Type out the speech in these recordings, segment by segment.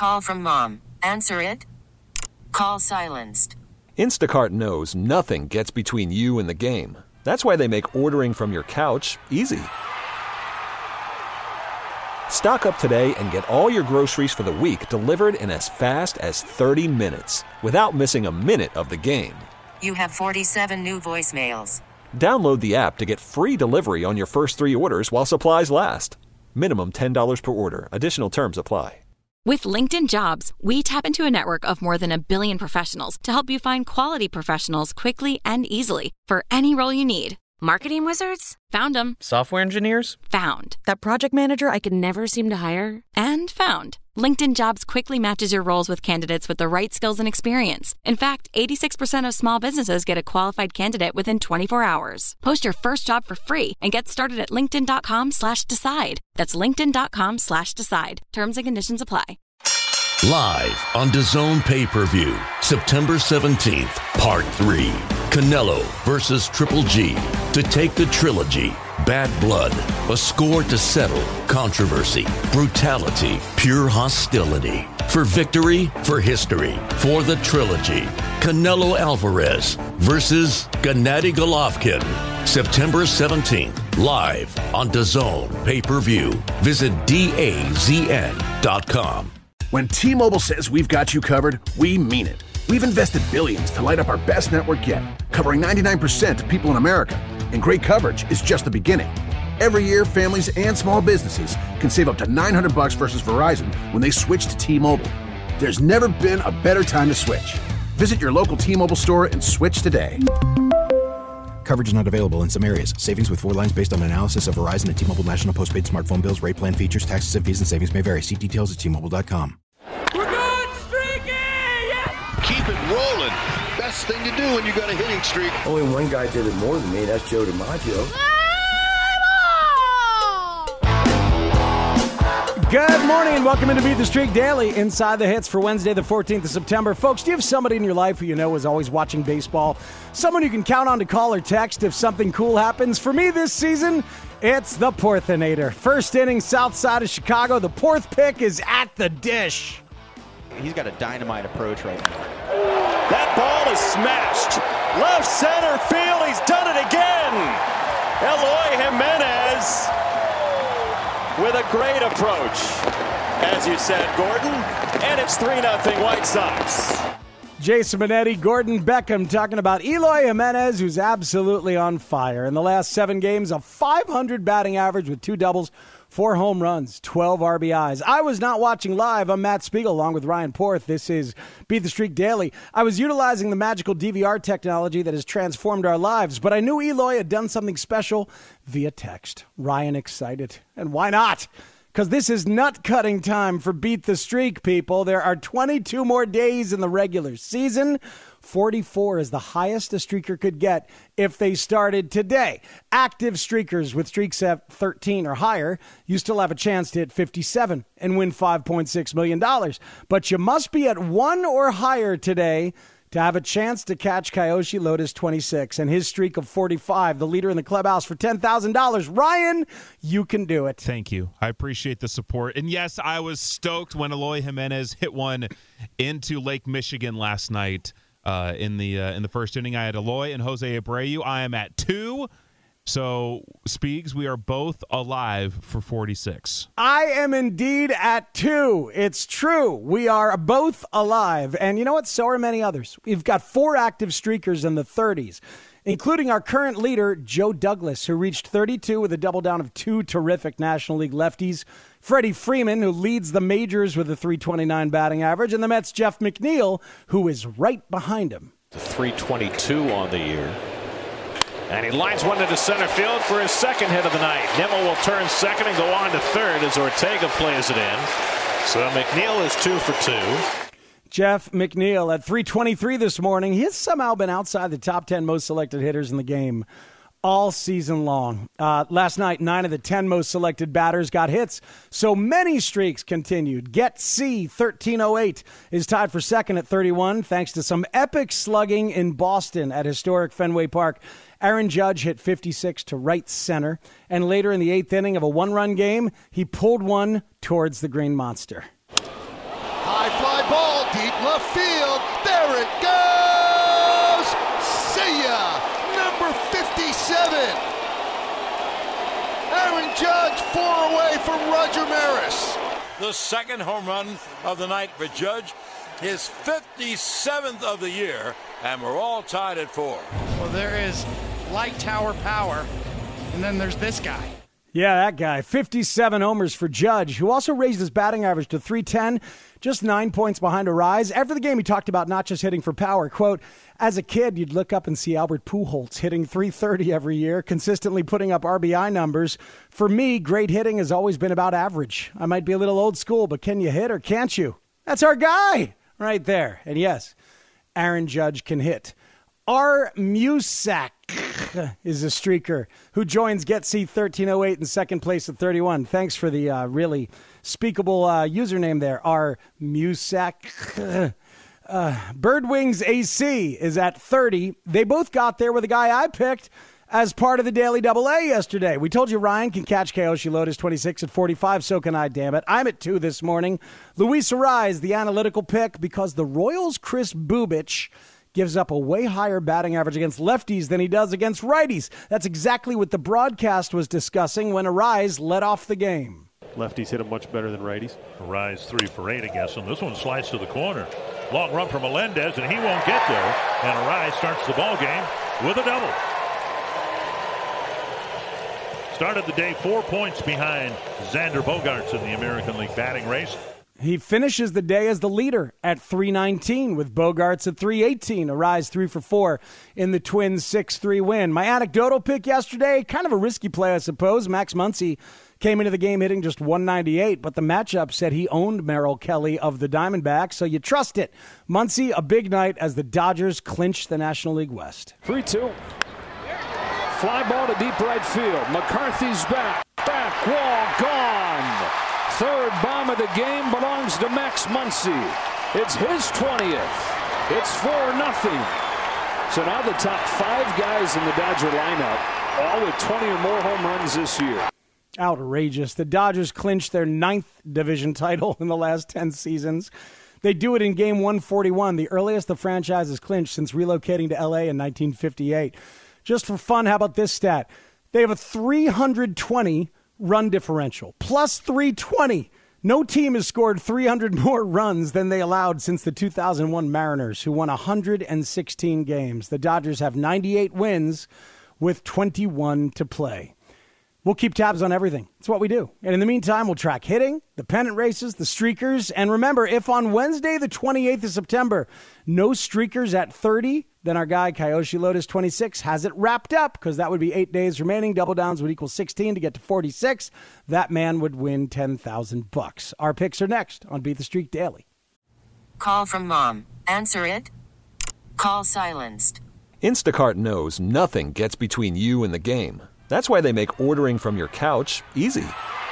call from mom. Answer it. Call silenced. Instacart knows nothing gets between you and the game. That's why they make ordering from your couch easy. Stock up today and get all your groceries for the week delivered in as fast as 30 minutes without missing a minute of the game. You have 47 new voicemails. Download the app to get free delivery on your first 3 orders while supplies last. Minimum $10 per order. Additional terms apply. With LinkedIn Jobs, we tap into a network of more than 1 billion professionals to help you find quality professionals quickly and easily for any role you need. Marketing wizards? Found them. Software engineers? Found. That project manager I could never seem to hire? And found. LinkedIn Jobs quickly matches your roles with candidates with the right skills and experience. In fact, 86% of small businesses get a qualified candidate within 24 hours. Post your first job for free and get started at linkedin.com/decide. That's linkedin.com/decide. Terms and conditions apply. Live on DAZN pay-per-view, September 17th, Part 3. Canelo versus Triple G. To take the trilogy, Bad Blood, a score to settle, controversy, brutality, pure hostility. For victory, for history, for the trilogy. Canelo Alvarez versus Gennady Golovkin. September 17th, live on DAZN pay-per-view. Visit DAZN.com. When T-Mobile says we've got you covered, we mean it. We've invested billions to light up our best network yet, covering 99% of people in America. And great coverage is just the beginning. Every year, families and small businesses can save up to $900 versus Verizon when they switch to T-Mobile. There's never been a better time to switch. Visit your local T-Mobile store and switch today. Coverage not available in some areas. Savings with 4 lines based on analysis of Verizon and T-Mobile national postpaid smartphone bills. Rate plan features, taxes, and fees and savings may vary. See details at T-Mobile.com. We're going streaky! Yeah! Keep it rolling. Best thing to do when you got a hitting streak. Only one guy did it more than me. That's Joe DiMaggio. Good morning and welcome into Beat the Streak Daily, Inside the Hits for Wednesday, the 14th of September. Folks, do you have somebody in your life who you know is always watching baseball? Someone you can count on to call or text if something cool happens? For me this season, it's the Porthinator. First inning, south side of Chicago. The Porth pick is at the dish. He's got a dynamite approach right now. That ball is smashed. Left center field. He's done it again. Eloy Jimenez with a great approach, as you said, Gordon, and it's 3-0 White Sox. Jason Minetti, Gordon Beckham talking about Eloy Jimenez, who's absolutely on fire. In the last 7 games, a .500 batting average with 2 doubles, 4 home runs, 12 RBIs. I was not watching live. I'm Matt Spiegel along with Ryan Porth. This is Beat the Streak Daily. I was utilizing the magical DVR technology that has transformed our lives, but I knew Eloy had done something special via text. Ryan excited. And why not? Because this is nut-cutting time for Beat the Streak, people. There are 22 more days in the regular season. 44 is the highest a streaker could get if they started today. Active streakers with streaks at 13 or higher, you still have a chance to hit 57 and win $5.6 million. But you must be at 1 or higher today to have a chance to catch Kyoshi Lotus 26 and his streak of 45, the leader in the clubhouse for $10,000. Ryan, you can do it. Thank you. I appreciate the support. And yes, I was stoked when Eloy Jimenez hit one into Lake Michigan last night. In the first inning, I had Eloy and Jose Abreu. I am at 2. So, Speegs, we are both alive for 46. I am indeed at 2. It's true. We are both alive. And you know what? So are many others. We've got 4 active streakers in the 30s, including our current leader, Joe Douglas, who reached 32 with a double down of 2 terrific National League lefties. Freddie Freeman, who leads the majors with a .329 batting average. And the Mets' Jeff McNeil, who is right behind him. .322 on the year. And he lines one into center field for his second hit of the night. Nimmo will turn second and go on to third as Ortega plays it in. So McNeil is 2 for 2. Jeff McNeil at .323 this morning. He has somehow been outside the top 10 most selected hitters in the game all season long. Last night, 9 of the 10 most selected batters got hits, so many streaks continued. Get C, 1308, is tied for second at 31, thanks to some epic slugging in Boston at historic Fenway Park. Aaron Judge hit 56 to right center, and later in the 8th inning of a 1-run game, he pulled one towards the Green Monster. high fly ball, deep left field. There it goes. See ya. Number 57. Aaron Judge 4 away from Roger Maris. The second home run of the night for Judge, his 57th of the year, and we're all tied at 4. Well, there is light tower power, and then there's this guy. Yeah, that guy. 57 homers for Judge, who also raised his batting average to .310, just 9 points behind Arise. After the game, he talked about not just hitting for power. Quote, as a kid, you'd look up and see Albert Pujols hitting .330 every year, consistently putting up RBI numbers. For me, great hitting has always been about average. I might be a little old school, but can you hit or can't you? That's our guy right there. And yes, Aaron Judge can hit. R. Musak is a streaker who joins GetC 1308 in second place at 31. Thanks for the really speakable username there, R. Musak. Birdwings AC is at 30. They both got there with a guy I picked as part of the Daily AA yesterday. We told you Ryan can catch Kayoshi Lotus 26 at 45. So can I, damn it. I'm at 2 this morning. Luis Arise, the analytical pick, because the Royals' Chris Bubich gives up a way higher batting average against lefties than he does against righties. That's exactly what the broadcast was discussing when Arise led off the game. Lefties hit him much better than righties. Arise 3 for 8 against him. This one slides to the corner. Long run for Melendez, and he won't get there. And Arise starts the ball game with a double. Started the day 4 points behind Xander Bogaerts in the American League batting race. He finishes the day as the leader at 319 with Bogaerts at 318. Arise 3 for 4 in the Twins 6-3 win. My anecdotal pick yesterday, kind of a risky play, I suppose. Max Muncy came into the game hitting just 198, but the matchup said he owned Merrill Kelly of the Diamondbacks, so you trust it. Muncy, a big night as the Dodgers clinch the National League West. 3-2. Fly ball to deep right field. McCarthy's back. Back wall gone. Third bomb of the game belongs to Max Muncy. It's his 20th. It's 4-0. So now the top 5 guys in the Dodger lineup, all with 20 or more home runs this year. Outrageous. The Dodgers clinched their 9th division title in the last 10 seasons. They do it in game 141, the earliest the franchise has clinched since relocating to L.A. in 1958. Just for fun, how about this stat? They have a 320 run differential, plus 320. No team has scored 300 more runs than they allowed since the 2001 Mariners, who won 116 games. The Dodgers have 98 wins with 21 to play. We'll keep tabs on everything. It's what we do. And in the meantime, we'll track hitting, the pennant races, the streakers. And remember, if on Wednesday, the 28th of September, no streakers at 30, then our guy, Kayoshi Lotus 26, has it wrapped up, because that would be 8 days remaining. Double downs would equal 16 to get to 46. That man would win $10,000. Our picks are next on Beat the Streak Daily. Call from mom. Answer it. Call silenced. Instacart knows nothing gets between you and the game. That's why they make ordering from your couch easy.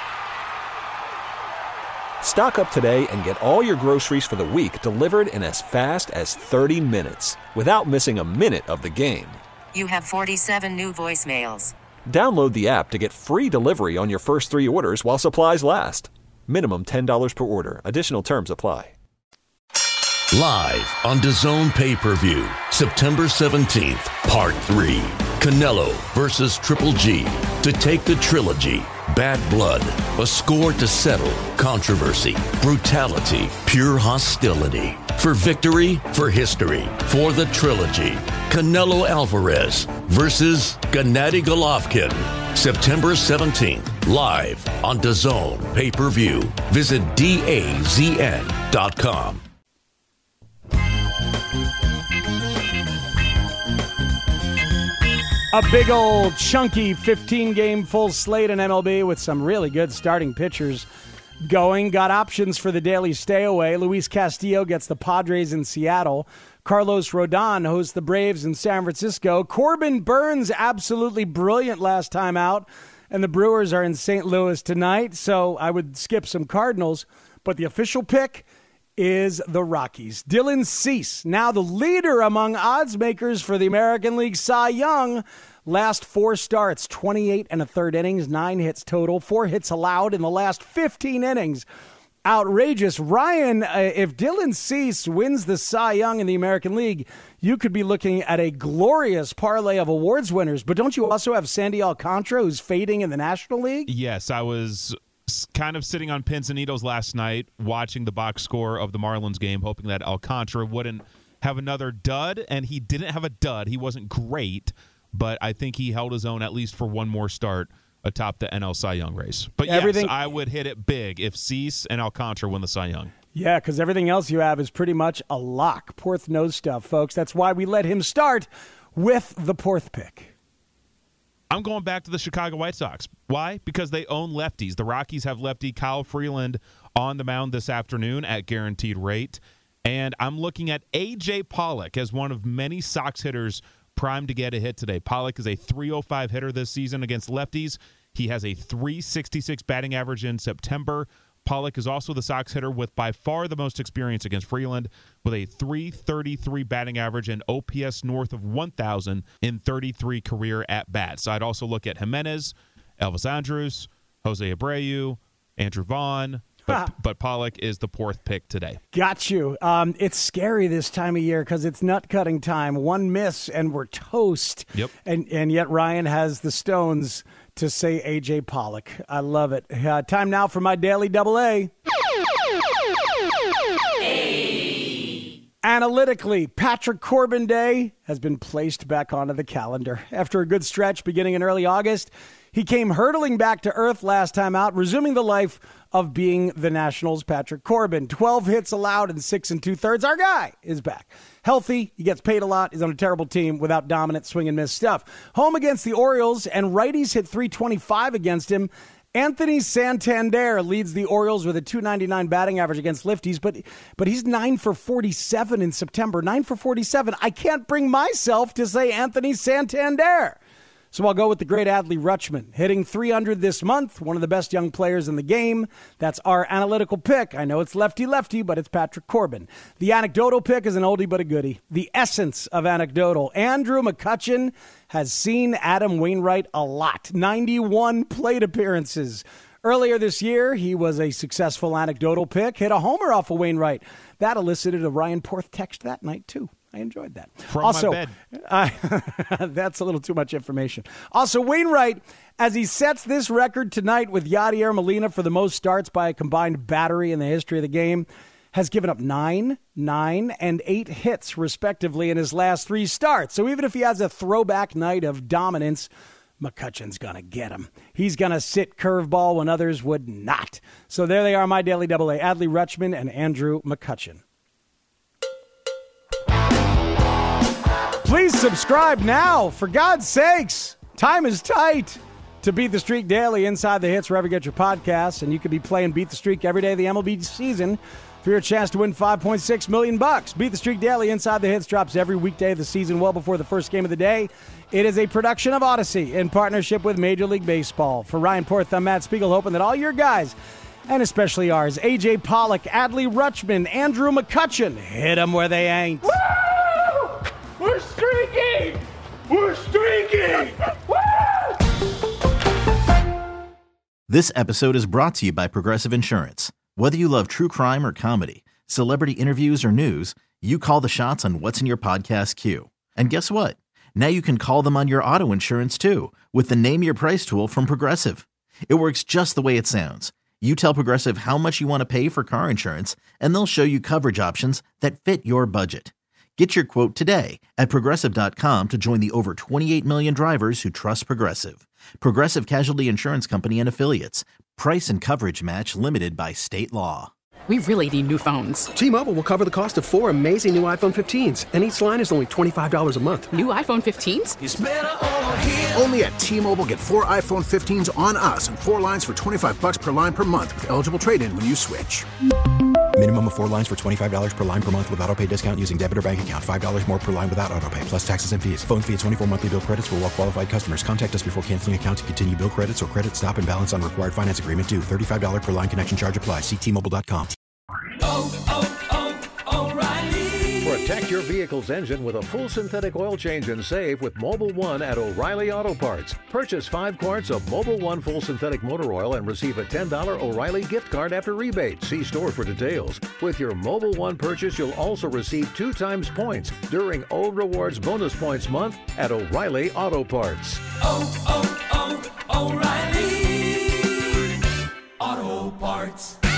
Stock up today and get all your groceries for the week delivered in as fast as 30 minutes without missing a minute of the game. You have 47 new voicemails. Download the app to get free delivery on your first 3 orders while supplies last. Minimum $10 per order. Additional terms apply. Live on DAZN Pay-Per-View, September 17th, Part 3. Canelo versus Triple G. To take the trilogy, Bad Blood, a score to settle, controversy, brutality, pure hostility. For victory, for history, for the trilogy. Canelo Alvarez versus Gennady Golovkin. September 17th, live on DAZN Pay-Per-View. Visit DAZN.com. A big old chunky 15-game full slate in MLB with some really good starting pitchers going. Got options for the daily stay away. Luis Castillo gets the Padres in Seattle. Carlos Rodon hosts the Braves in San Francisco. Corbin Burns absolutely brilliant last time out. And the Brewers are in St. Louis tonight, so I would skip some Cardinals. But the official pick is the Rockies. Dylan Cease, now the leader among odds makers for the American League Cy Young. Last 4 starts, 28 1/3 innings, 9 hits total, 4 hits allowed in the last 15 innings. outrageous. Ryan, if Dylan Cease wins the Cy Young in the American League, you could be looking at a glorious parlay of awards winners. But don't you also have Sandy Alcantara, who's fading in the National League? Yes, I was kind of sitting on pins and needles last night, watching the box score of the Marlins game, hoping that Alcantara wouldn't have another dud, and he didn't have a dud. He wasn't great, but I think he held his own at least for one more start atop the NL Cy Young race. But yes, I would hit it big if Cease and Alcantara win the Cy Young. Yeah, because everything else you have is pretty much a lock. Porth knows stuff, folks. That's why we let him start with the Porth pick. I'm going back to the Chicago White Sox. Why? Because they own lefties. The Rockies have lefty Kyle Freeland on the mound this afternoon at guaranteed rate. And I'm looking at A.J. Pollock as one of many Sox hitters primed to get a hit today. Pollock is a .305 hitter this season against lefties. He has a .366 batting average in September. Pollock is also the Sox hitter with by far the most experience against Freeland, with a .333 batting average and OPS north of 1,000 in 33 career at-bats. So I'd also look at Jimenez, Elvis Andrus, Jose Abreu, Andrew Vaughn, but Pollock is the Porth pick today. Got you. It's scary this time of year because it's nut cutting time. One miss and we're toast. Yep. And yet Ryan has the stones to say A.J. Pollock. I love it. Time now for my daily double A. Analytically, Patrick Corbin Day has been placed back onto the calendar. After a good stretch beginning in early August, he came hurtling back to earth last time out, resuming the life of being the Nationals' Patrick Corbin. 12 hits allowed in 6 2/3. Our guy is back. Healthy, he gets paid a lot, he's on a terrible team without dominant swing and miss stuff. Home against the Orioles, and righties hit .325 against him. Anthony Santander leads the Orioles with a .299 batting average against lefties, but he's 9 for 47 in September. 9 for 47. I can't bring myself to say Anthony Santander. So I'll go with the great Adley Rutschman, hitting .300 this month, one of the best young players in the game. That's our analytical pick. I know it's lefty-lefty, but it's Patrick Corbin. The anecdotal pick is an oldie but a goodie. The essence of anecdotal. Andrew McCutchen has seen Adam Wainwright a lot. 91 plate appearances. Earlier this year, he was a successful anecdotal pick, hit a homer off of Wainwright. That elicited a Ryan Porth text that night, too. I enjoyed that. From also, my bed. That's a little too much information. Also, Wainwright, as he sets this record tonight with Yadier Molina for the most starts by a combined battery in the history of the game, has given up 9, 9, and 8 hits, respectively, in his last 3 starts. So even if he has a throwback night of dominance, McCutchen's going to get him. He's going to sit curveball when others would not. So there they are, my daily double A, Adley Rutschman and Andrew McCutchen. Please subscribe now, for God's sakes. Time is tight to Beat the Streak Daily inside the hits wherever you get your podcasts, and you could be playing Beat the Streak every day of the MLB season for your chance to win $5.6 million. Beat the Streak Daily inside the hits drops every weekday of the season, well before the first game of the day. It is a production of Odyssey in partnership with Major League Baseball. For Ryan Porth, I'm Matt Spiegel, hoping that all your guys, and especially ours, A.J. Pollock, Adley Rutschman, Andrew McCutchen, hit them where they ain't. Woo! We're streaking! We're streaking! This episode is brought to you by Progressive Insurance. Whether you love true crime or comedy, celebrity interviews or news, you call the shots on what's in your podcast queue. And guess what? Now you can call them on your auto insurance too, with the Name Your Price tool from Progressive. It works just the way it sounds. You tell Progressive how much you want to pay for car insurance, and they'll show you coverage options that fit your budget. Get your quote today at Progressive.com to join the over 28 million drivers who trust Progressive. Progressive Casualty Insurance Company and Affiliates. Price and coverage match limited by state law. We really need new phones. T-Mobile will cover the cost of 4 amazing new iPhone 15s, and each line is only $25 a month. New iPhone 15s? It's better over here. Only at T-Mobile, get 4 iPhone 15s on us and 4 lines for $25 per line per month with eligible trade-in when you switch. Minimum of 4 lines for $25 per line per month with autopay discount using debit or bank account. $5 more per line without autopay, plus taxes and fees. Phone fee at 24 monthly bill credits for well-qualified customers. Contact us before canceling account to continue bill credits or credit stop and balance on required finance agreement due. $35 per line connection charge applies. See T-Mobile.com. O'Reilly. For a Protect your vehicle's engine with a full synthetic oil change and save with Mobil 1 at O'Reilly Auto Parts. Purchase 5 quarts of Mobil 1 full synthetic motor oil and receive a $10 O'Reilly gift card after rebate. See store for details. With your Mobil 1 purchase, you'll also receive 2 times points during O Rewards Bonus Points Month at O'Reilly Auto Parts. O'Reilly Auto Parts.